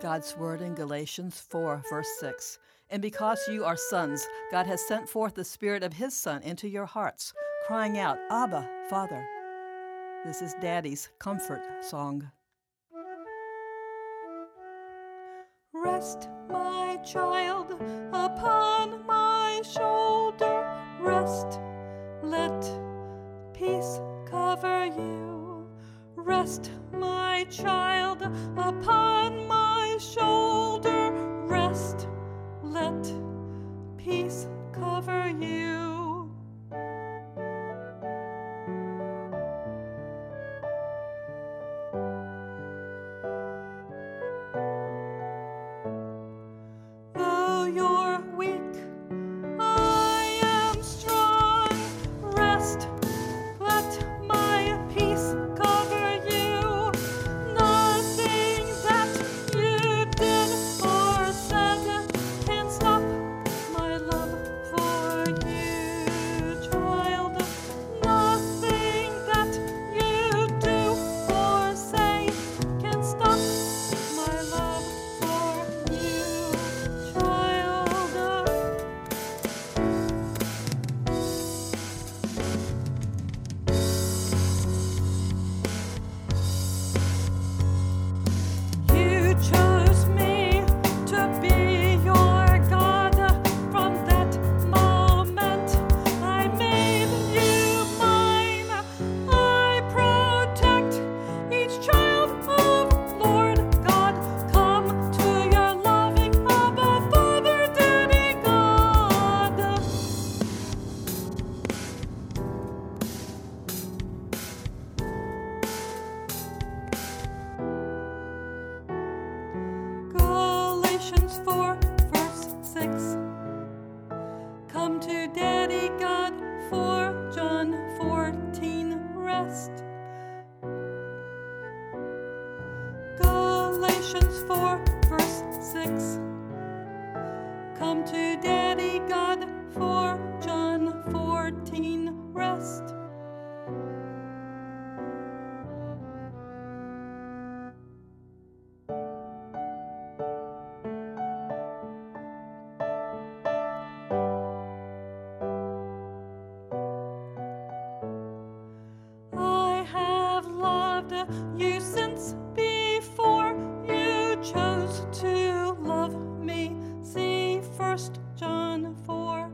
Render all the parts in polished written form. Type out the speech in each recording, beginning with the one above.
God's word in Galatians 4, verse 6. And because you are sons, God has sent forth the Spirit of His Son into your hearts, crying out, Abba, Father. This is Daddy's comfort song. Rest, my child, upon my shoulder. Rest, let peace cover you. Rest, my child, upon my shoulder. Rest, let peace cover you. Though you're weak, I am strong. Rest, let my peace cover you. Nothing that you did or said can stop my love for you, child. Nothing that you do or say can stop my love for you, child. You chose me to be your God. From that moment, I made you mine. I protect each child of Lord God. Come to your loving Abba, Father, Daddy God. Galatians 4, verse 6. Come to Daddy God for John 14 rest. Galatians 4, verse 6. Come to Daddy God for John 14 rest. I have loved you since before you chose to love me. See 1 John 4.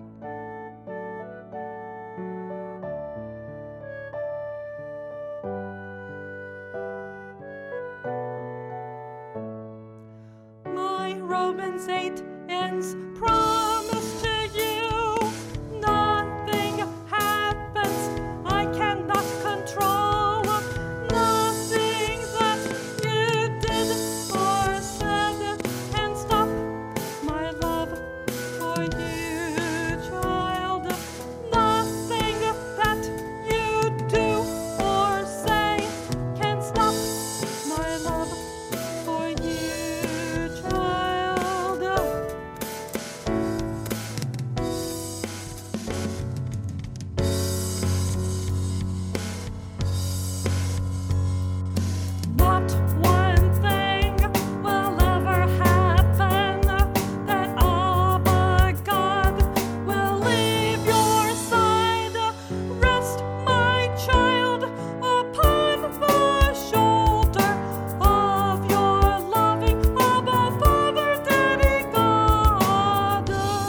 My Romans 8 ends promise to you. Nothing happens I cannot control. Nothing that you did or said can stop my love for you, child. Nothing that you do or say can stop my love for you, child. Not one thing will ever happen that Abba God will leave your side. Rest, my child, upon the shoulder of your loving Abba, Father, Daddy God.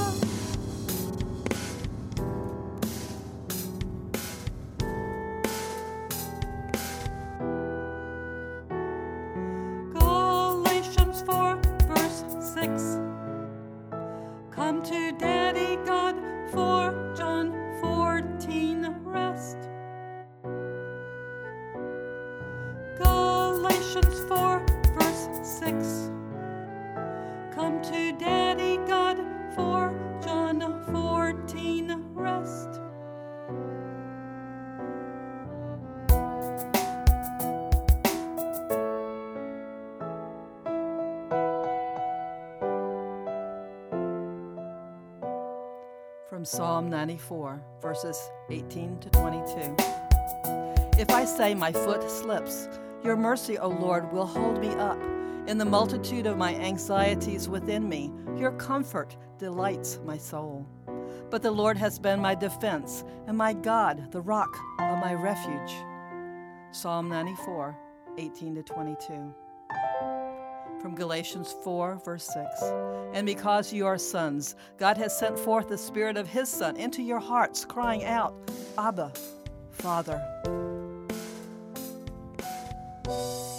Galatians 4, verse 6. Come to Daddy God for John 14 rest. Galatians 4, verse 6. Come to Daddy God for John 14 rest. From Psalm 94, verses 18 to 22. If I say my foot slips, your mercy, O Lord, will hold me up. In the multitude of my anxieties within me, your comfort delights my soul. But the Lord has been my defense, and my God, the rock of my refuge. Psalm 94, 18-22. From Galatians 4, verse 6. And because you are sons, God has sent forth the Spirit of His Son into your hearts, crying out, Abba, Father.